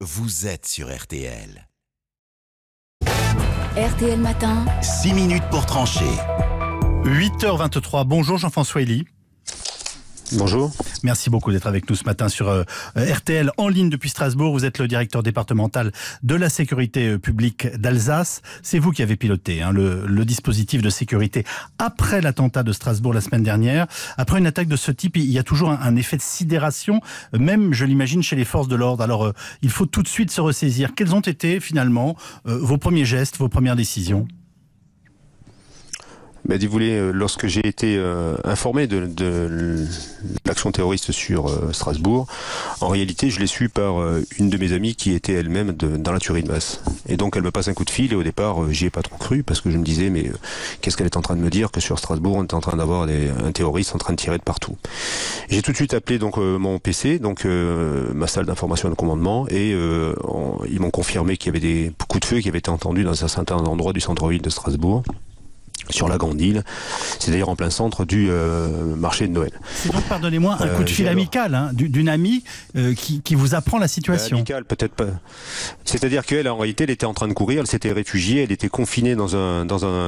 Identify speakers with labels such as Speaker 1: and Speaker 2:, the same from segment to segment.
Speaker 1: vous êtes sur RTL.
Speaker 2: RTL Matin.
Speaker 1: 6 minutes pour trancher.
Speaker 3: 8h23, bonjour Jean-François Elie.
Speaker 4: Bonjour.
Speaker 3: Merci beaucoup d'être avec nous ce matin sur RTL en ligne depuis Strasbourg. Vous êtes le directeur départemental de la sécurité publique d'Alsace. C'est vous qui avez piloté le dispositif de sécurité après l'attentat de Strasbourg la semaine dernière. Après une attaque de ce type, il y a toujours un effet de sidération, même je l'imagine chez les forces de l'ordre. Alors il faut tout de suite se ressaisir. Quels ont été finalement vos premiers gestes, vos premières décisions ?
Speaker 4: Si vous voulez, lorsque j'ai été informé de l'action terroriste sur Strasbourg, en réalité, je l'ai su par une de mes amies qui était elle-même dans la tuerie de masse. Et donc, elle me passe un coup de fil et au départ, j'y ai pas trop cru parce que je me disais, mais qu'est-ce qu'elle est en train de me dire que sur Strasbourg, on est en train d'avoir un terroriste en train de tirer de partout. J'ai tout de suite appelé donc mon PC, donc ma salle d'information et de commandement, et ils m'ont confirmé qu'il y avait des coups de feu qui avaient été entendus dans un certain endroit du centre-ville de Strasbourg, sur la Grande Île, c'est d'ailleurs en plein centre du marché de Noël.
Speaker 3: C'est donc, pardonnez-moi, un coup de fil amical d'une amie qui vous apprend la situation.
Speaker 4: Amical, peut-être pas. C'est-à-dire qu'elle, en réalité, elle était en train de courir, elle s'était réfugiée, elle était confinée dans un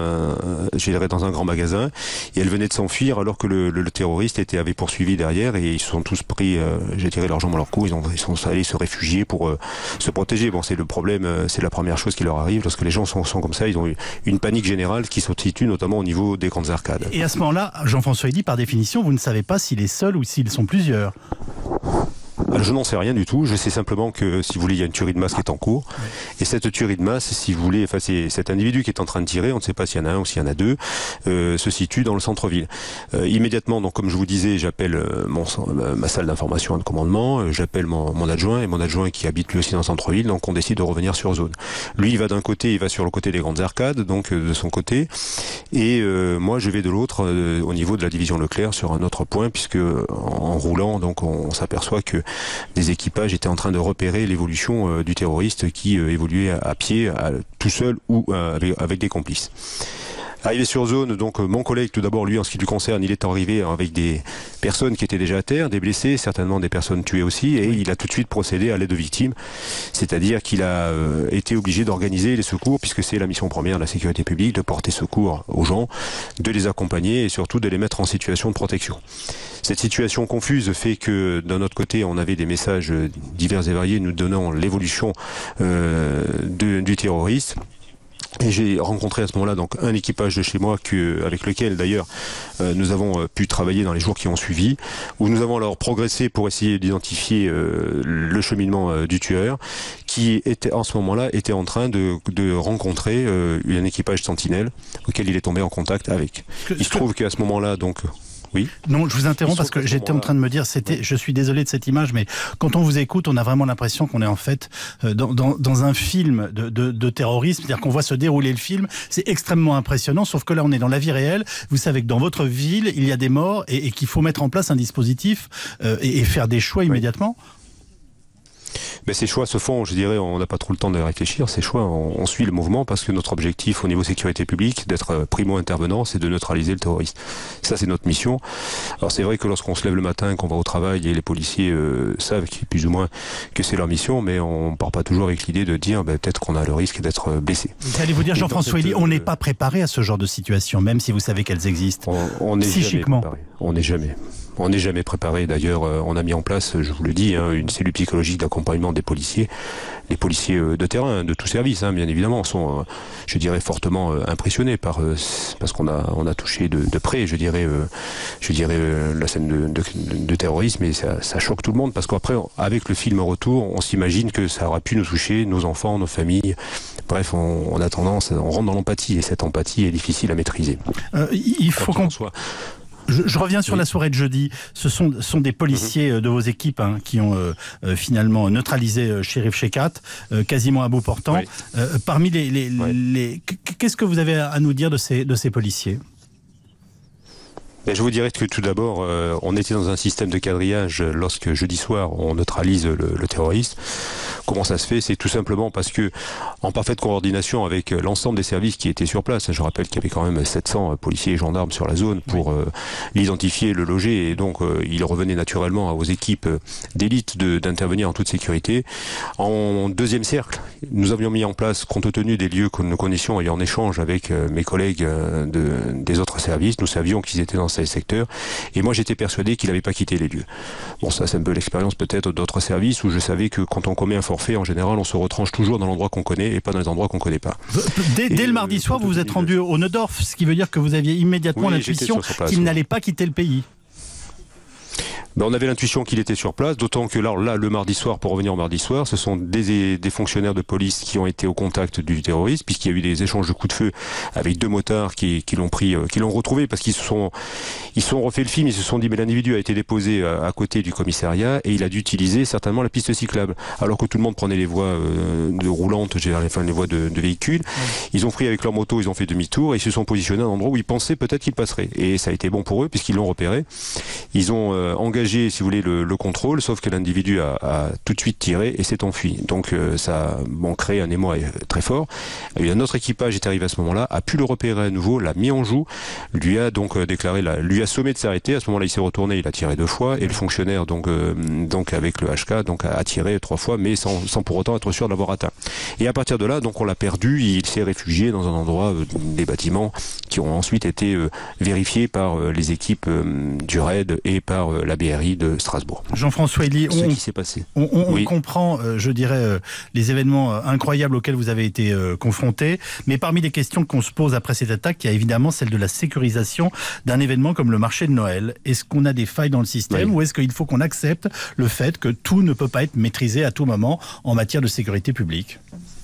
Speaker 4: grand magasin, et elle venait de s'enfuir alors que le terroriste avait poursuivi derrière, et ils se sont tous pris, j'ai tiré leur jambe à leur cou, ils sont allés se réfugier pour se protéger. Bon, c'est le problème, c'est la première chose qui leur arrive lorsque les gens sont comme ça, ils ont eu une panique générale qui se situe notamment au niveau des grandes arcades.
Speaker 3: Et à ce moment-là, Jean-François Elie, par définition, vous ne savez pas s'il est seul ou s'ils sont plusieurs.
Speaker 4: Alors, je n'en sais rien du tout, je sais simplement que, si vous voulez, il y a une tuerie de masse qui est en cours. Et cette tuerie de masse, si vous voulez, c'est cet individu qui est en train de tirer, on ne sait pas s'il y en a un ou s'il y en a deux, se situe dans le centre-ville. Immédiatement, donc, comme je vous disais, j'appelle ma salle d'information et de commandement, j'appelle mon adjoint, et mon adjoint qui habite lui aussi dans le centre-ville, donc on décide de revenir sur zone. Lui, il va d'un côté, il va sur le côté des grandes arcades, donc de son côté, et moi, je vais de l'autre, au niveau de la division Leclerc, sur un autre point, puisque en roulant, donc, on s'aperçoit que des équipages étaient en train de repérer l'évolution du terroriste qui évoluait à pied, tout seul ou avec des complices. Arrivé sur zone, donc mon collègue, tout d'abord, lui, en ce qui lui concerne, il est arrivé avec des personnes qui étaient déjà à terre, des blessés, certainement des personnes tuées aussi, et il a tout de suite procédé à l'aide aux victimes, c'est-à-dire qu'il a été obligé d'organiser les secours, puisque c'est la mission première de la sécurité publique, de porter secours aux gens, de les accompagner et surtout de les mettre en situation de protection. Cette situation confuse fait que, d'un autre côté, on avait des messages divers et variés nous donnant l'évolution du terroriste. Et j'ai rencontré à ce moment-là donc un équipage de chez moi avec lequel d'ailleurs nous avons pu travailler dans les jours qui ont suivi, où nous avons alors progressé pour essayer d'identifier le cheminement du tueur, qui était en ce moment-là en train de rencontrer un équipage sentinelle auquel il est tombé en contact avec. Il se trouve qu'à ce moment-là donc. Oui.
Speaker 3: Non, je vous interromps parce que j'étais en train de me dire, je suis désolé de cette image, mais quand on vous écoute, on a vraiment l'impression qu'on est en fait dans un film de terrorisme, c'est-à-dire qu'on voit se dérouler le film, c'est extrêmement impressionnant, sauf que là on est dans la vie réelle, vous savez que dans votre ville, il y a des morts et qu'il faut mettre en place un dispositif et faire des choix immédiatement.
Speaker 4: Mais ces choix se font, je dirais, on n'a pas trop le temps de réfléchir, ces choix, on suit le mouvement parce que notre objectif au niveau sécurité publique, d'être primo-intervenant, c'est de neutraliser le terroriste. Ça, c'est notre mission. Alors c'est vrai que lorsqu'on se lève le matin, qu'on va au travail, et les policiers savent plus ou moins que c'est leur mission, mais on part pas toujours avec l'idée de dire peut-être qu'on a le risque d'être blessé.
Speaker 3: J'allais vous dire, Jean-François Elie, on n'est pas préparé à ce genre de situation, même si vous savez qu'elles existent.
Speaker 4: On n'est
Speaker 3: psychiquement.
Speaker 4: jamais préparé. On n'est jamais préparé. D'ailleurs, on a mis en place, je vous le dis, une cellule psychologique d'accompagnement des policiers. Les policiers de terrain, de tout service, bien évidemment, sont, je dirais, fortement impressionnés parce qu'on a touché de près, je dirais, la scène de terrorisme, et ça choque tout le monde parce qu'après, avec le film retour, on s'imagine que ça aura pu nous toucher, nos enfants, nos familles. Bref, on rentre dans l'empathie, et cette empathie est difficile à maîtriser.
Speaker 3: Il faut qu'on soit. Je reviens sur la soirée de jeudi. Ce sont des policiers de vos équipes qui ont finalement neutralisé Chérif Cheikhat, quasiment à bout portant. Oui. Parmi qu'est-ce que vous avez à nous dire de ces policiers ?
Speaker 4: Je vous dirais que tout d'abord, on était dans un système de quadrillage lorsque jeudi soir on neutralise le terroriste. Comment ça se fait? C'est tout simplement parce que, en parfaite coordination avec l'ensemble des services qui étaient sur place, je rappelle qu'il y avait quand même 700 policiers et gendarmes sur la zone pour l'identifier, le loger, et donc il revenait naturellement aux équipes d'élite d'intervenir en toute sécurité. En deuxième cercle, nous avions mis en place, compte tenu des lieux que nous connaissions et en échange avec mes collègues des autres services, nous savions qu'ils étaient dans ces secteurs, et moi j'étais persuadé qu'il n'avait pas quitté les lieux. Bon, ça c'est un peu l'expérience peut-être d'autres services où je savais que quand on commet un forfait, en général on se retranche toujours dans l'endroit qu'on connaît et pas dans les endroits qu'on connaît pas.
Speaker 3: Dès le mardi soir, vous vous êtes rendu au Neudorf, ce qui veut dire que vous aviez immédiatement l'intuition qu'il n'allait pas quitter le pays.
Speaker 4: On avait l'intuition qu'il était sur place, d'autant que là, le mardi soir, pour revenir au mardi soir, ce sont des fonctionnaires de police qui ont été au contact du terroriste, puisqu'il y a eu des échanges de coups de feu avec 2 motards qui l'ont retrouvé, parce qu'ils se sont refait le film, ils se sont dit, mais l'individu a été déposé à côté du commissariat, et il a dû utiliser certainement la piste cyclable, alors que tout le monde prenait les voies roulantes, les voies de véhicules. Ils ont pris avec leur moto, ils ont fait demi-tour, et ils se sont positionnés à un endroit où ils pensaient peut-être qu'ils passeraient. Et ça a été bon pour eux, puisqu'ils l'ont repéré. Ils ont engagé, si vous voulez, le contrôle, sauf que l'individu a tout de suite tiré et s'est enfui. Donc ça a créé un émoi très fort. Et un autre équipage est arrivé à ce moment-là, a pu le repérer à nouveau, l'a mis en joue, lui a donc lui a sommé de s'arrêter. À ce moment-là, il s'est retourné, il a tiré 2 fois, et le fonctionnaire donc avec le HK a tiré 3 fois, mais sans pour autant être sûr d'avoir atteint. Et à partir de là, donc on l'a perdu, il s'est réfugié dans un endroit des bâtiments qui ont ensuite été vérifiés par les équipes du RAID et par la BRI de Strasbourg.
Speaker 3: Jean-François Elie,
Speaker 4: ce qui s'est passé.
Speaker 3: On comprend, je dirais, les événements incroyables auxquels vous avez été confrontés, mais parmi les questions qu'on se pose après cette attaque, il y a évidemment celle de la sécurisation d'un événement comme le marché de Noël. Est-ce qu'on a des failles dans le système, ou est-ce qu'il faut qu'on accepte le fait que tout ne peut pas être maîtrisé à tout moment en matière de sécurité publique ?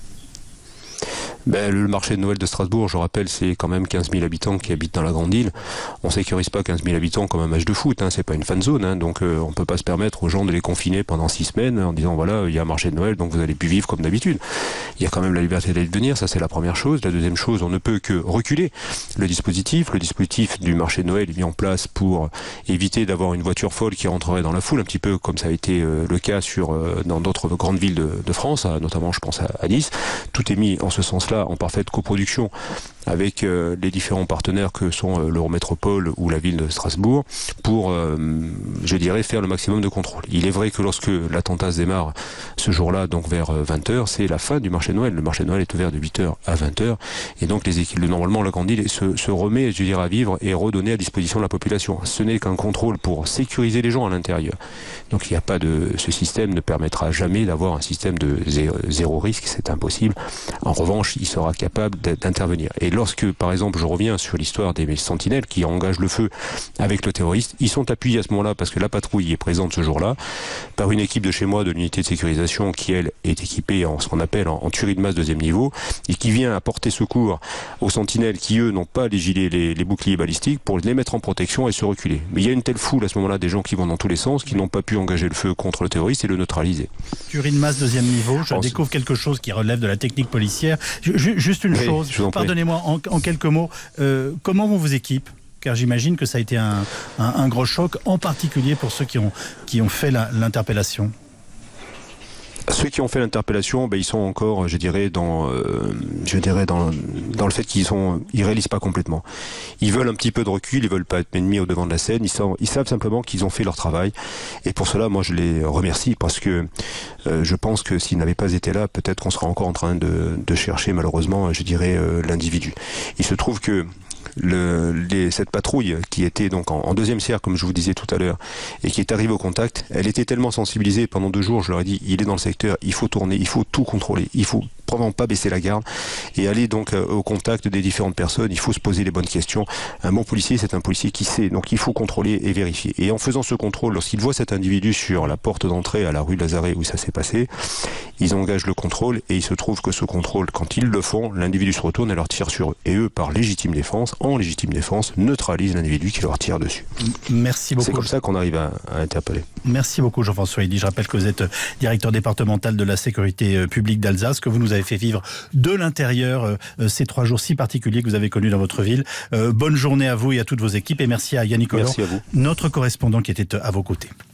Speaker 4: Le marché de Noël de Strasbourg, je rappelle, c'est quand même 15 000 habitants qui habitent dans la grande île. On sécurise pas 15 000 habitants comme un match de foot, c'est pas une fan zone, donc on peut pas se permettre aux gens de les confiner pendant 6 semaines en disant voilà, il y a un marché de Noël, donc vous allez plus vivre comme d'habitude. Il y a quand même la liberté d'aller venir, ça c'est la première chose. La deuxième chose, on ne peut que reculer le dispositif. Le dispositif du marché de Noël est mis en place pour éviter d'avoir une voiture folle qui rentrerait dans la foule, un petit peu comme ça a été le cas dans d'autres grandes villes de France, notamment je pense à Nice. Tout est mis en ce sens-là, en parfaite coproduction avec les différents partenaires que sont l'Eurométropole ou la ville de Strasbourg pour, je dirais, faire le maximum de contrôle. Il est vrai que lorsque l'attentat se démarre ce jour-là, donc vers 20h, c'est la fin du marché de Noël. Le marché de Noël est ouvert de 8h à 20h et donc les équipes, normalement la grande île se remet, je dirais, à vivre et redonner à disposition de la population. Ce n'est qu'un contrôle pour sécuriser les gens à l'intérieur. Donc il n'y a pas ce système ne permettra jamais d'avoir un système de zéro risque, c'est impossible. En revanche, il sera capable d'intervenir. Et lorsque, par exemple, je reviens sur l'histoire des sentinelles qui engagent le feu avec le terroriste, ils sont appuyés à ce moment-là parce que la patrouille est présente ce jour-là par une équipe de chez moi de l'unité de sécurisation qui, elle, est équipée en ce qu'on appelle en tuerie de masse 2e niveau et qui vient apporter secours aux sentinelles qui, eux, n'ont pas les gilets, les boucliers balistiques pour les mettre en protection et se reculer. Mais il y a une telle foule à ce moment-là des gens qui vont dans tous les sens, qui n'ont pas pu engager le feu contre le terroriste et le neutraliser.
Speaker 3: Tuerie de masse 2e niveau, je découvre quelque chose qui relève de la technique policière. Juste une chose, pardonnez-moi, en quelques mots, comment on vous équipe ? Car j'imagine que ça a été un gros choc, en particulier pour ceux qui ont fait l'interpellation.
Speaker 4: Ceux qui ont fait l'interpellation, ils sont encore, je dirais, dans le fait ils réalisent pas complètement. Ils veulent un petit peu de recul, ils veulent pas être mis au devant de la scène. Ils savent simplement qu'ils ont fait leur travail. Et pour cela, moi, je les remercie parce que je pense que s'ils n'avaient pas été là, peut-être qu'on serait encore en train de chercher, malheureusement, je dirais, l'individu. Il se trouve que cette patrouille qui était donc en 2e cercle, comme je vous disais tout à l'heure, et qui est arrivée au contact, elle était tellement sensibilisée pendant 2 jours, je leur ai dit, il est dans le secteur, il faut tourner, il faut tout contrôler, il faut vraiment pas baisser la garde et aller donc au contact des différentes personnes. Il faut se poser les bonnes questions. Un bon policier, c'est un policier qui sait, donc il faut contrôler et vérifier. Et en faisant ce contrôle, lorsqu'ils voient cet individu sur la porte d'entrée à la rue Lazaret où ça s'est passé, ils engagent le contrôle et il se trouve que ce contrôle, quand ils le font, l'individu se retourne et leur tire sur eux. Et eux, par légitime défense, en légitime défense, neutralisent l'individu qui leur tire dessus.
Speaker 3: Merci beaucoup.
Speaker 4: C'est comme ça qu'on arrive à interpeller.
Speaker 3: Merci beaucoup Jean-François Elie. Je rappelle que vous êtes directeur départemental de la sécurité publique d'Alsace, que vous nous avez fait vivre de l'intérieur ces 3 jours si particuliers que vous avez connus dans votre ville. Bonne journée à vous et à toutes vos équipes et merci à Yannick Hollor, notre correspondant qui était à vos côtés.